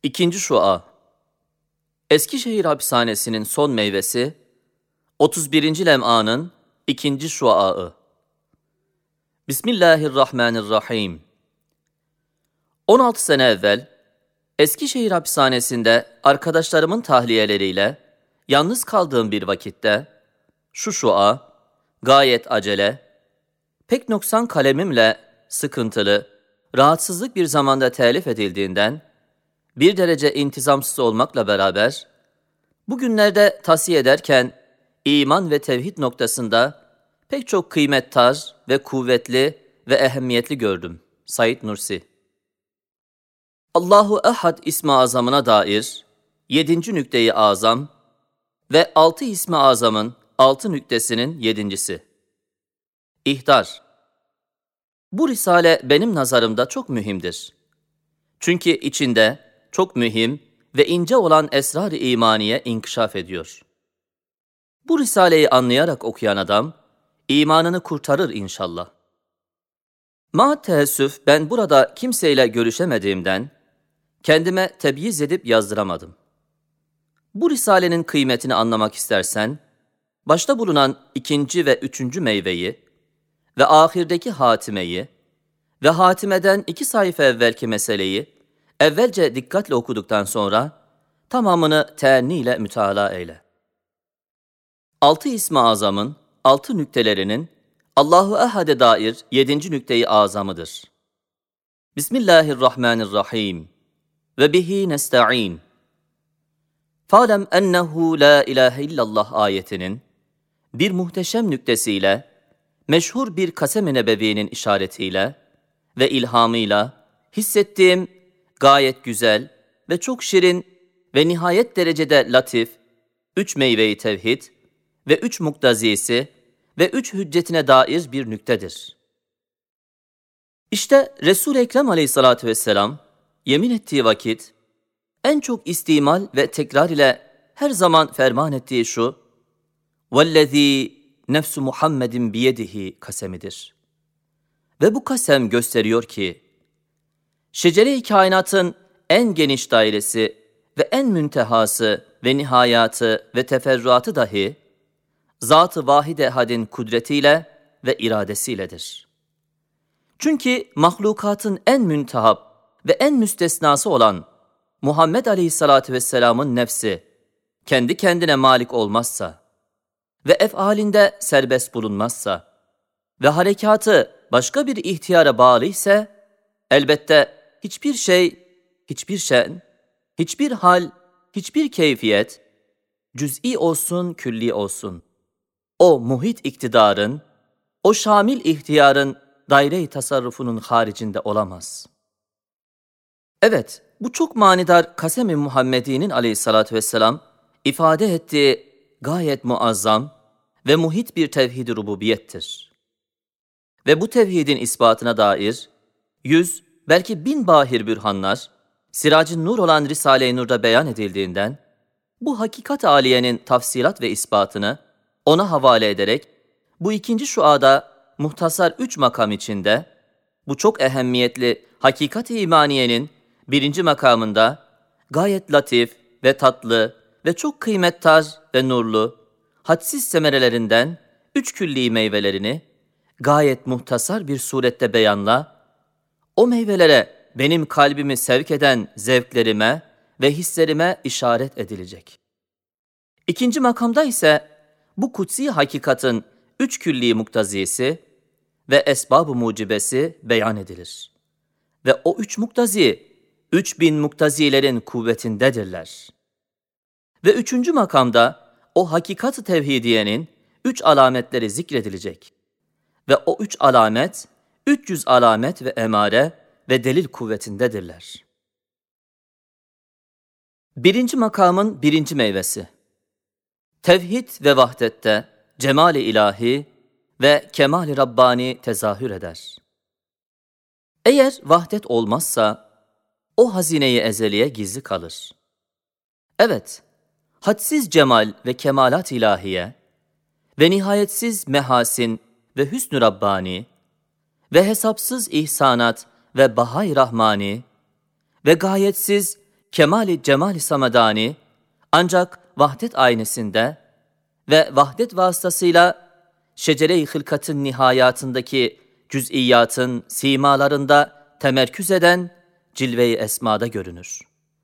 İkinci şua. Eskişehir Hapishanesi'nin son meyvesi, 31. lem'anın ikinci şuaı. Bismillahirrahmanirrahim. 16 sene evvel, Eskişehir Hapishanesi'nde arkadaşlarımın tahliyeleriyle yalnız kaldığım bir vakitte, şu şua, gayet acele, pek noksan kalemimle sıkıntılı, rahatsızlık bir zamanda telif edildiğinden, bir derece intizamsız olmakla beraber, bugünlerde tavsiye ederken iman ve tevhid noktasında pek çok kıymettar ve kuvvetli ve ehemmiyetli gördüm. Said Nursi. Allahu Ehad ismi azamına dair 7. nükte-i azam ve 6 ismi azamın 6 nüktesinin 7.'si. İhdar. Bu risale benim nazarımda çok mühimdir. Çünkü içinde çok mühim ve ince olan esrar-ı imaniye inkişaf ediyor. Bu risaleyi anlayarak okuyan adam, imanını kurtarır inşallah. Ma teessüf ben burada kimseyle görüşemediğimden, kendime tebyiz edip yazdıramadım. Bu risalenin kıymetini anlamak istersen, başta bulunan 2. ve 3. meyveyi ve ahirdeki hatimeyi ve hatimeden 2 sayfa evvelki meseleyi evvelce dikkatle okuduktan sonra tamamını teenni ile mütalaa eyle. 6 ismi azamın 6 nüktelerinin Allahu Ehad'e dair 7. nükte-i azamıdır. Bismillahirrahmanirrahim. Ve bihi nesta'in. Fa'lem ennehu la ilahe illallah ayetinin bir muhteşem nüktesiyle, meşhur bir kasem-i nebevinin işaretiyle ve ilhamıyla hissettiğim gayet güzel ve çok şirin ve nihayet derecede latif 3 meyve-i tevhid ve 3 muktazisi ve 3 hüccetine dair bir nüktedir. İşte Resul-i Ekrem aleyhissalatü vesselam yemin ettiği vakit en çok istimal ve tekrar ile her zaman ferman ettiği şu وَالَّذ۪ي nefsu Muhammedin biyedihi kasemidir. Ve bu kasem gösteriyor ki şecere-i kainatın en geniş dairesi ve en müntehası ve nihayatı ve teferruatı dahi Zat-ı Vahid-i Ehad'in kudretiyle ve iradesiyledir. Çünkü mahlukatın en müntehap ve en müstesnası olan Muhammed Aleyhisselatü Vesselam'ın nefsi kendi kendine malik olmazsa ve efalinde serbest bulunmazsa ve harekatı başka bir ihtiyara bağlı ise elbette hiçbir şey, hiçbir şen, hiçbir hal, hiçbir keyfiyet, cüz'i olsun, külli olsun, o muhit iktidarın, o şamil ihtiyarın daire-i tasarrufunun haricinde olamaz. Evet, bu çok manidar kasem-i Muhammedi'nin aleyhissalatü vesselam ifade ettiği gayet muazzam ve muhit bir tevhid-i rububiyettir. Ve bu tevhidin ispatına dair 100, belki 1000 bahir bürhanlar, Siracın Nur olan Risale-i Nur'da beyan edildiğinden, bu hakikat aliyenin tafsilat ve ispatını ona havale ederek, bu 2. şuada muhtasar 3 makam içinde, bu çok ehemmiyetli hakikat-i imaniyenin 1. makamında, gayet latif ve tatlı ve çok kıymettar ve nurlu, hadsiz semerelerinden 3 külli meyvelerini, gayet muhtasar bir surette beyanla, o meyvelere benim kalbimi sevk eden zevklerime ve hislerime işaret edilecek. 2. makamda ise bu kutsi hakikatin 3 külli muktazisi ve esbab-ı mucibesi beyan edilir. Ve o 3 muktazi, 3000 muktazilerin kuvvetindedirler. Ve 3. makamda o hakikat-ı tevhidiyenin 3 alametleri zikredilecek. Ve o 3 alamet, 300 alamet ve emare ve delil kuvvetindedirler. 1. makamın 1. meyvesi. Tevhid ve vahdette cemal-i ilahi ve kemal-i Rabbani tezahür eder. Eğer vahdet olmazsa, o hazine-i ezeliye gizli kalır. Evet, hadsiz cemal ve kemalat ilahiye ve nihayetsiz mehasin ve hüsn-ü Rabbani ve hesapsız ihsanat ve bahay rahmani ve gayetsiz kemali cemali samadani ancak vahdet aynesinde ve vahdet vasıtasıyla şecere-i hılkatın nihayatındaki cüz'iyatın simalarında temerküz eden cilve-i esmada görünür.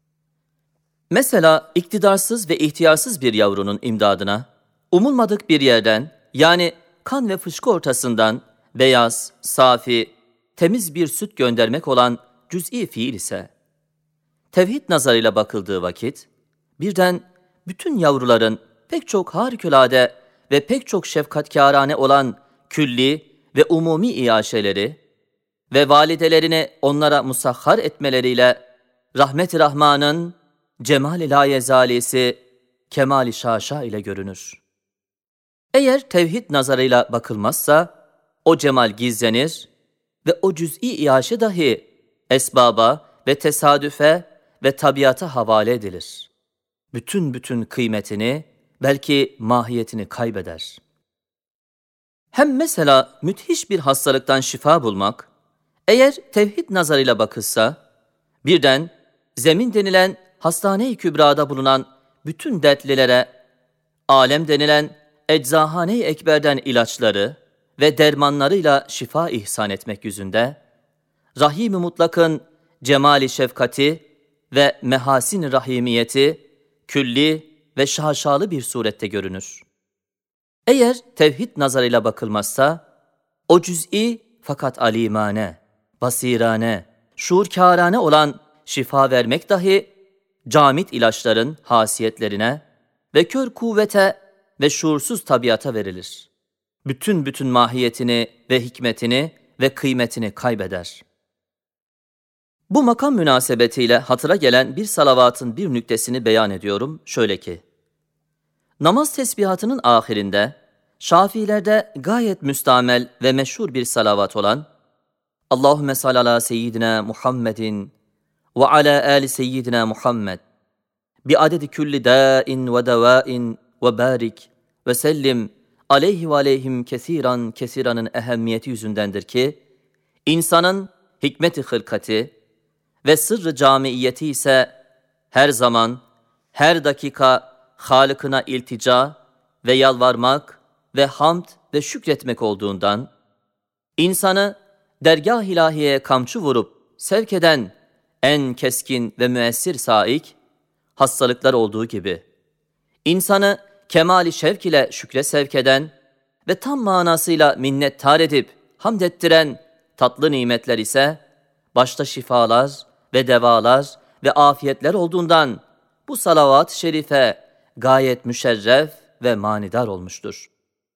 Mesela iktidarsız ve ihtiyarsız bir yavrunun imdadına, umulmadık bir yerden yani kan ve fışkı ortasından beyaz, safi, temiz bir süt göndermek olan cüz'i fiil ise, tevhid nazarıyla bakıldığı vakit, birden bütün yavruların pek çok harikulade ve pek çok şefkatkârane olan külli ve umumi iaşeleri ve validelerini onlara musahhar etmeleriyle rahmet-i Rahman'ın cemal-i layezalisi kemal-i şaşa ile görünür. Eğer tevhid nazarıyla bakılmazsa o cemal gizlenir ve o cüz'i iaşe dahi esbaba ve tesadüfe ve tabiata havale edilir. Bütün kıymetini, belki mahiyetini kaybeder. Hem mesela müthiş bir hastalıktan şifa bulmak, eğer tevhid nazarıyla bakılsa, birden zemin denilen hastane-i kübrada bulunan bütün dertlilere, alem denilen eczahane-i ekberden ilaçları ve dermanlarıyla şifa ihsan etmek yüzünde, Rahim-i Mutlak'ın cemali şefkati ve mehasin-i rahimiyeti külli ve şaşalı bir surette görünür. Eğer tevhid nazarıyla bakılmazsa, o cüz'i fakat alimane, basirane, şuurkârane olan şifa vermek dahi camit ilaçların hasiyetlerine ve kör kuvvete ve şuursuz tabiata verilir. Bütün mahiyetini ve hikmetini ve kıymetini kaybeder. Bu makam münasebetiyle hatıra gelen bir salavatın bir nüktesini beyan ediyorum şöyle ki, namaz tesbihatının ahirinde, Şafiilerde gayet müstamel ve meşhur bir salavat olan Allahümme salli ala seyyidina Muhammedin ve ala ali seyyidina Muhammed bi adedi külli dâin ve devâin ve bârik ve sellim aleyhi ve aleyhim kesiranın ehemmiyeti yüzündendir ki, insanın hikmet-i hılkati ve sırrı camiiyeti ise her zaman, her dakika Halık'ına iltica ve yalvarmak ve hamd ve şükretmek olduğundan, insanı dergâh-ı ilahiyeye kamçı vurup sevk eden en keskin ve müessir saik, hastalıklar olduğu gibi, insanı kemali şevk ile şükre sevk eden ve tam manasıyla minnettar edip hamd ettiren tatlı nimetler ise, başta şifalar ve devalar ve afiyetler olduğundan, bu salavat-ı şerife gayet müşerref ve manidar olmuştur.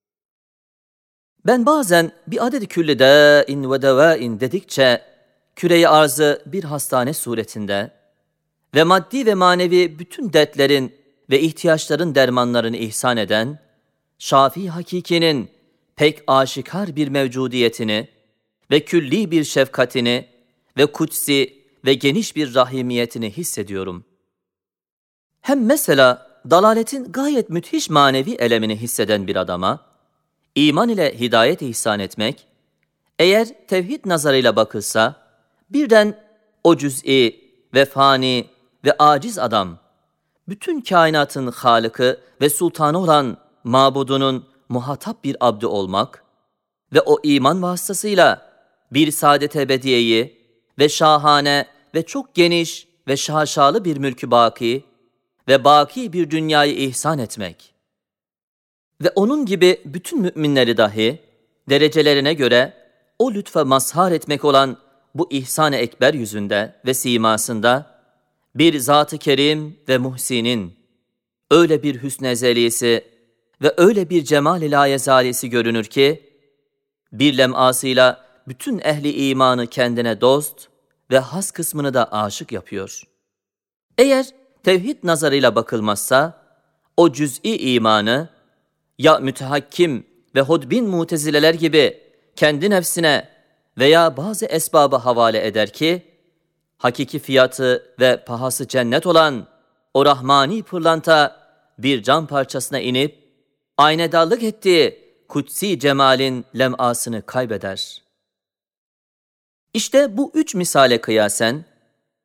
Ben bazen bir adedi külli dâin ve devâin dedikçe, küre-i arzı bir hastane suretinde ve maddi ve manevi bütün dertlerin ve ihtiyaçların dermanlarını ihsan eden, Şafii Hakiki'nin pek aşikar bir mevcudiyetini ve külli bir şefkatini ve kutsi ve geniş bir rahimiyetini hissediyorum. Hem mesela dalaletin gayet müthiş manevi elemini hisseden bir adama, İman ile hidayet ihsan etmek, eğer tevhid nazarıyla bakılsa, birden o cüz'i ve fani ve aciz adam, bütün kainatın Halık'ı ve sultanı olan mabudunun muhatap bir abdi olmak ve o iman vasıtasıyla bir saadet ebediyeyi ve şahane ve çok geniş ve şaşalı bir mülkü baki ve baki bir dünyayı ihsan etmek ve onun gibi bütün müminleri dahi derecelerine göre o lütfa mazhar etmek olan bu ihsan-ı ekber yüzünde ve simasında bir Zat-ı Kerim ve Muhsin'in öyle bir hüsn-i ezelisi ve öyle bir cemal-i layezalisi görünür ki, bir lem'asıyla bütün ehli imanı kendine dost ve has kısmını da aşık yapıyor. Eğer tevhid nazarıyla bakılmazsa, o cüz'i imanı, ya mütehakkim ve hodbin mutezileler gibi kendi nefsine veya bazı esbaba havale eder ki, hakiki fiyatı ve pahası cennet olan o rahmani pırlanta bir cam parçasına inip, aynedarlık ettiği kutsi cemalin lem'asını kaybeder. İşte bu üç misale kıyasen,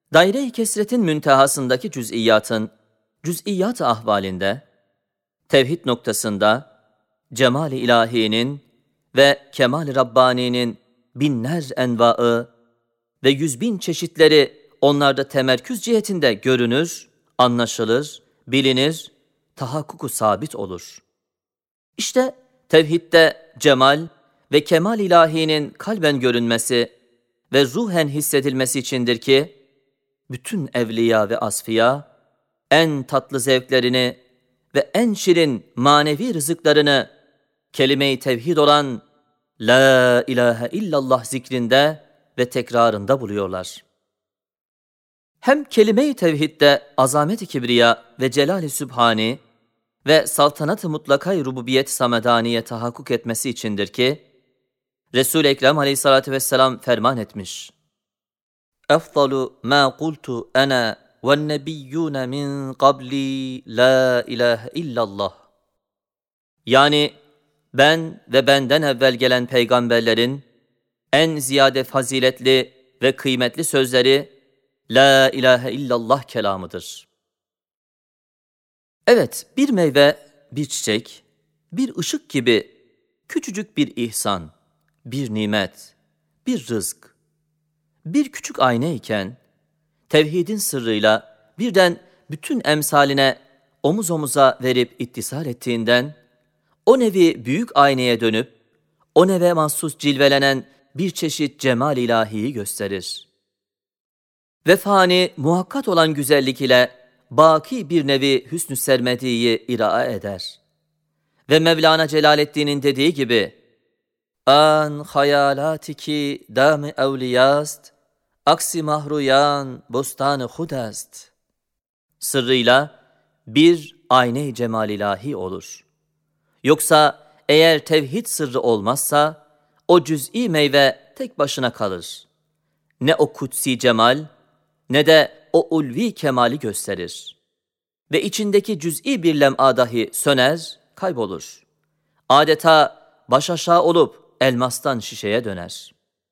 Daire-i kesretin müntehasındaki cüz'iyat ahvalinde, tevhid noktasında, cemal-i ilahinin ve kemal-i Rabbani'nin binler envaı ve 100.000 çeşitleri onlarda temerküz cihetinde görünür, anlaşılır, bilinir, tahakkuku sabit olur. İşte tevhidde cemal ve kemal ilahinin kalben görünmesi ve ruhen hissedilmesi içindir ki, bütün evliya ve asfiya, en tatlı zevklerini ve en şirin manevi rızıklarını kelime-i tevhid olan La ilahe illallah zikrinde ve tekrarında buluyorlar. Hem kelime-i tevhidde azamet-i kibriya ve celal-i sübhani ve saltanat-ı mutlaka-i rububiyet samedaniye tahakkuk etmesi içindir ki, Resul-i Ekrem aleyhissalatü vesselam ferman etmiş. اَفْضَلُ مَا قُلْتُ اَنَا وَالنَّبِيُّونَ مِنْ قَبْلِي لَا اِلَٰهَ اِلَّا اللّٰهِ. Yani ben ve benden evvel gelen peygamberlerin en ziyade faziletli ve kıymetli sözleri La ilahe illallah kelamıdır. Evet, bir meyve, bir çiçek, bir ışık gibi küçücük bir ihsan, bir nimet, bir rızk, bir küçük ayna iken, tevhidin sırrıyla birden bütün emsaline omuz omuza verip ittisal ettiğinden, o nevi büyük aynaya dönüp, o neve mahsus cilvelenen bir çeşit cemal ilahiyi gösterir. Ve fani, muhakkat olan güzellik ile baki bir nevi hüsnü sermediği iraa eder. Ve Mevlana Celaleddin'in dediği gibi, An hayalatiki dâm-ı evliyast, aksi mahruyan bostan-ı hudast. Sırrıyla bir ayne-i cemal ilahi olur. Yoksa eğer tevhid sırrı olmazsa, o cüz'i meyve tek başına kalır. Ne o kutsi cemal, ne de o ulvi kemali gösterir. Ve içindeki cüz'i bir lem'a dahi söner, kaybolur. Adeta baş aşağı olup elmastan şişeye döner.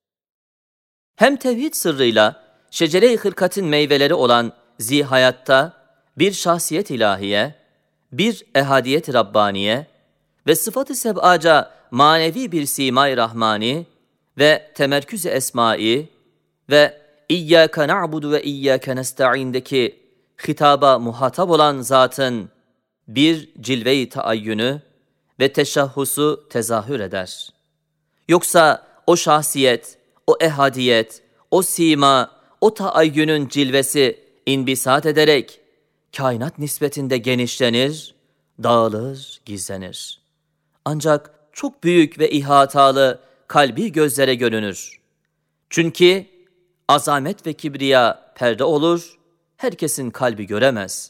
Hem tevhid sırrıyla şecere-i hırkatın meyveleri olan zihayatta bir şahsiyet ilahiye, bir ehadiyet Rabbaniye ve sıfat-ı seb'aca manevi bir simay rahmani ve temerküz-i esmai ve İyyâke na'budu ve iyyâke nesta'indeki hitaba muhatap olan zatın bir cilve-i taayyünü ve teşahhusu tezahür eder. Yoksa o şahsiyet, o ehadiyet, o sima, o taayyünün cilvesi inbisat ederek kainat nispetinde genişlenir, dağılır, gizlenir. Ancak çok büyük ve ihatalı kalbi gözlere görünür. Çünkü azamet ve kibriya perde olur, herkesin kalbi göremez.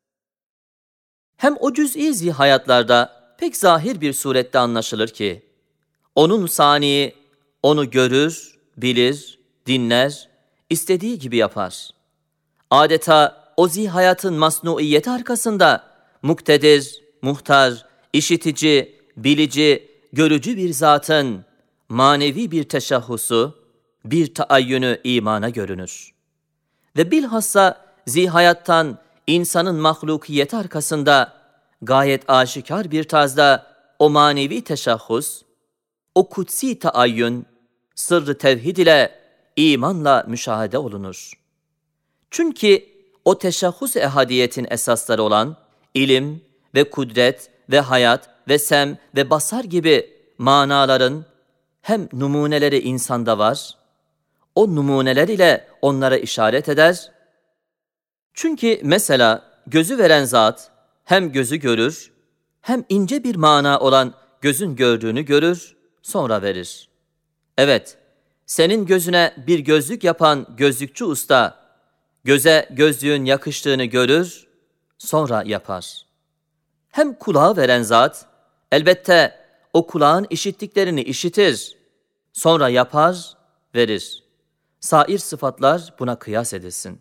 Hem o cüz'i zihayatlarda pek zahir bir surette anlaşılır ki, onun saniyi onu görür, bilir, dinler, istediği gibi yapar. Adeta o zihayatın masnuiyeti arkasında muktedir, muhtar, işitici, bilici, görücü bir zatın manevi bir teşahhusu, bir taayyünü imana görünür. Ve bilhassa zihayattan insanın mahlukiyeti arkasında gayet aşikar bir tarzda o manevi teşahhus, o kutsi taayyün, sırrı tevhid ile imanla müşahede olunur. Çünkü o teşahhus ehadiyetin esasları olan ilim ve kudret ve hayat ve sem ve basar gibi manaların hem numuneleri insanda var, o numuneler ile onlara işaret eder. Çünkü mesela gözü veren zat hem gözü görür, hem ince bir mana olan gözün gördüğünü görür, sonra verir. Evet, senin gözüne bir gözlük yapan gözlükçü usta, göze gözlüğün yakıştığını görür, sonra yapar. Hem kulağı veren zat, elbette o kulağın işittiklerini işitir, sonra yapar, verir. Sair sıfatlar buna kıyas edilsin.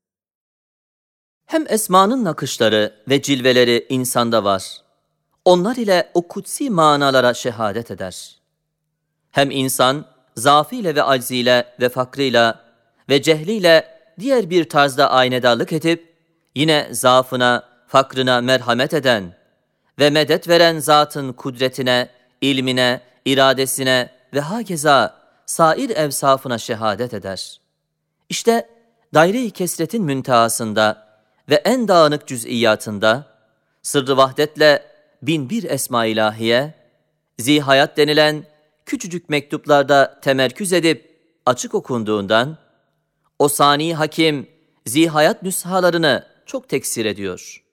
Hem esmanın nakışları ve cilveleri insanda var. Onlar ile o kutsi manalara şehadet eder. Hem insan zaafıyla ve acziyle ve fakrıyla ve cehliyle diğer bir tarzda aynedarlık edip, yine zaafına, fakrına merhamet eden ve medet veren zatın kudretine, ilmine, iradesine ve hakeza sair evsafına şehadet eder. İşte daire-i kesretin müntehasında ve en dağınık cüz'iyatında, sırrı vahdetle binbir esma ilahiye, zihayat denilen küçücük mektuplarda temerküz edip açık okunduğundan, o sani hakim zihayat nüshalarını çok teksir ediyor.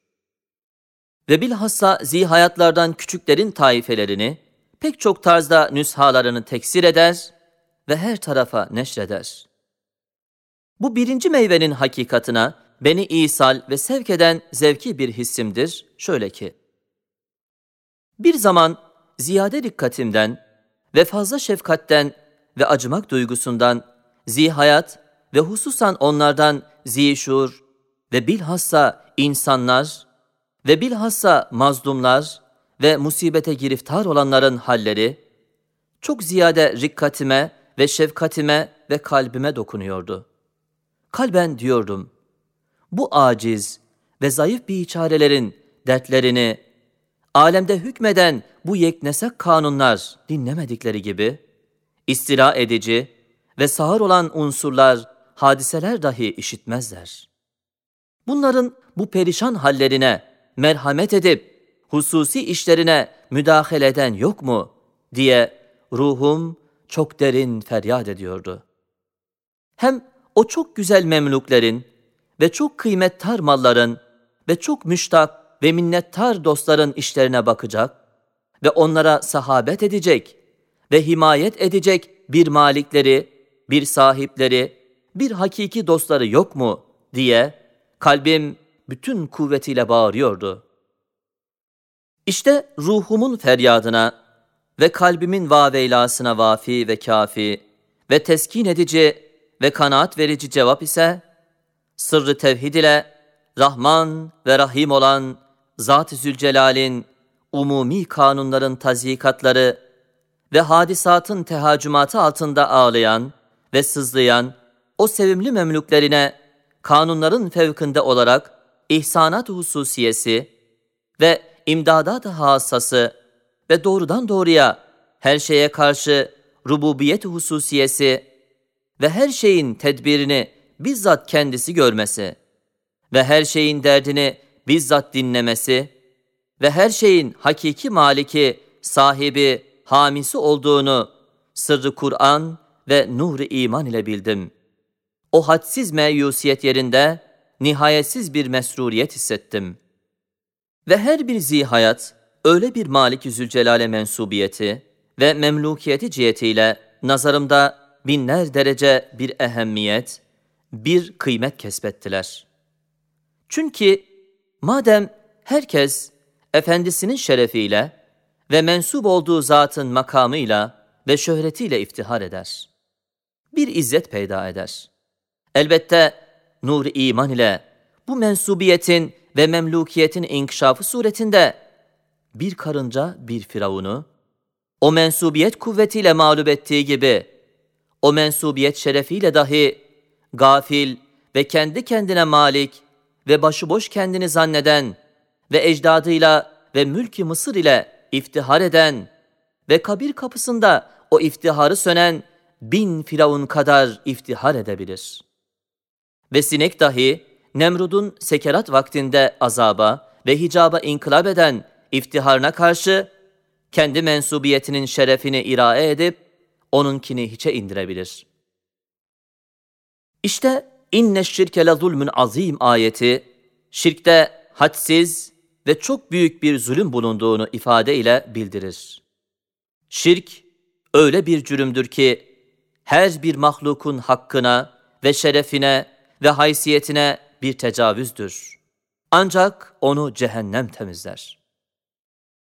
Ve bilhassa zihayatlardan küçüklerin taifelerini pek çok tarzda nüshalarını teksir eder ve her tarafa neşreder. Bu birinci meyvenin hakikatına beni isal ve sevk eden zevki bir hissimdir, şöyle ki, bir zaman ziyade dikkatimden ve fazla şefkatten ve acımak duygusundan zihayat ve hususan onlardan zişur ve bilhassa insanlar ve bilhassa mazlumlar ve musibete giriftar olanların halleri çok ziyade rikkatime ve şefkatime ve kalbime dokunuyordu. Kalben diyordum, bu aciz ve zayıf biçarelerin dertlerini alemde hükmeden bu yeknesak kanunlar dinlemedikleri gibi, istila edici ve sağır olan unsurlar, hadiseler dahi işitmezler. Bunların bu perişan hallerine merhamet edip, hususi işlerine müdahale eden yok mu diye ruhum çok derin feryat ediyordu. Hem o çok güzel memluklerin ve çok kıymettar malların ve çok müştak ve minnettar dostların işlerine bakacak ve onlara sahabet edecek ve himayet edecek bir malikleri, bir sahipleri, bir hakiki dostları yok mu diye kalbim bütün kuvvetiyle bağırıyordu. İşte ruhumun feryadına ve kalbimin vaveylasına vafi ve kafi ve teskin edici ve kanaat verici cevap ise, sırrı tevhid ile Rahman ve Rahim olan Zat-ı Zülcelal'in umumi kanunların tazyikatları ve hadisatın tehacümatı altında ağlayan ve sızlayan o sevimli memluklerine kanunların fevkinde olarak ihsanat-ı hususiyesi ve imdadat-ı hassası ve doğrudan doğruya her şeye karşı rububiyet-i hususiyesi ve her şeyin tedbirini bizzat kendisi görmesi ve her şeyin derdini bizzat dinlemesi ve her şeyin hakiki maliki, sahibi, hamisi olduğunu sırrı Kur'an ve nur-i iman ile bildim. O hadsiz meyusiyet yerinde nihayetsiz bir mesruriyet hissettim. Ve her bir zihayat öyle bir Malik-i Zülcelal'e mensubiyeti ve memlukiyeti cihetiyle nazarımda binler derece bir ehemmiyet, bir kıymet kesbettiler. Çünkü madem herkes efendisinin şerefiyle ve mensup olduğu zatın makamıyla ve şöhretiyle iftihar eder, bir izzet peyda eder. Elbette nur-i iman ile bu mensubiyetin ve memlukiyetin inkişafı suretinde bir karınca bir firavunu, o mensubiyet kuvvetiyle mağlup ettiği gibi, o mensubiyet şerefiyle dahi gafil ve kendi kendine malik ve başıboş kendini zanneden ve ecdadıyla ve mülk-i Mısır ile iftihar eden ve kabir kapısında o iftiharı sönen 1000 firavun kadar iftihar edebilir. Ve sinek dahi Nemrud'un sekerat vaktinde azaba ve hicaba inkılap eden iftiharına karşı kendi mensubiyetinin şerefini irae edip onunkini hiçe indirebilir. İşte inne şirke le zulmün azim ayeti, şirkte hadsiz ve çok büyük bir zulüm bulunduğunu ifade ile bildirir. Şirk öyle bir cürümdür ki her bir mahlukun hakkına ve şerefine ve haysiyetine bir tecavüzdür. Ancak onu cehennem temizler.